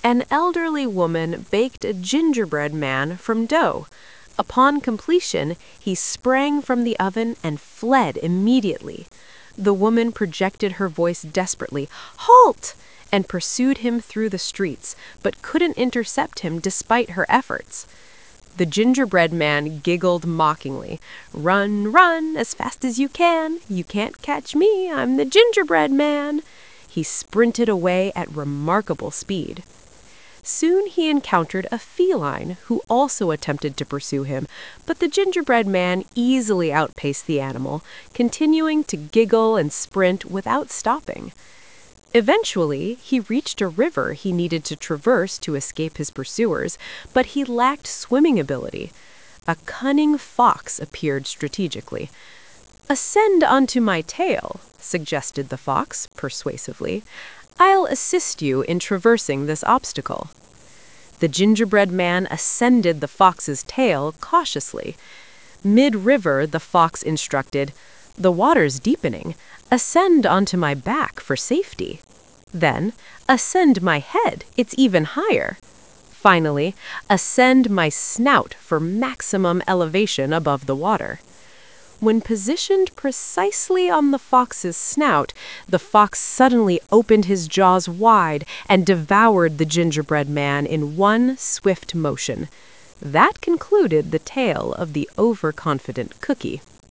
An elderly woman baked a gingerbread man from dough. Upon completion, he sprang from the oven and fled immediately. The woman projected her voice desperately, "Halt!" and pursued him through the streets, but couldn't intercept him despite her efforts. The gingerbread man giggled mockingly. "Run, run, as fast as you can. You can't catch me, I'm the gingerbread man." He sprinted away at remarkable speed. Soon he encountered a feline who also attempted to pursue him, but the gingerbread man easily outpaced the animal, continuing to giggle and sprint without stopping. Eventually, he reached a river he needed to traverse to escape his pursuers, but he lacked swimming ability. A cunning fox appeared strategically. "Ascend onto my tail," suggested the fox persuasively. "I'll assist you in traversing this obstacle." The gingerbread man ascended the fox's tail cautiously. Mid-river, the fox instructed, "The water's deepening. Ascend onto my back for safety. Then, ascend my head, it's even higher. Finally, ascend my snout for maximum elevation above the water." When positioned precisely on the fox's snout, the fox suddenly opened his jaws wide and devoured the gingerbread man in one swift motion. That concluded the tale of the overconfident cookie.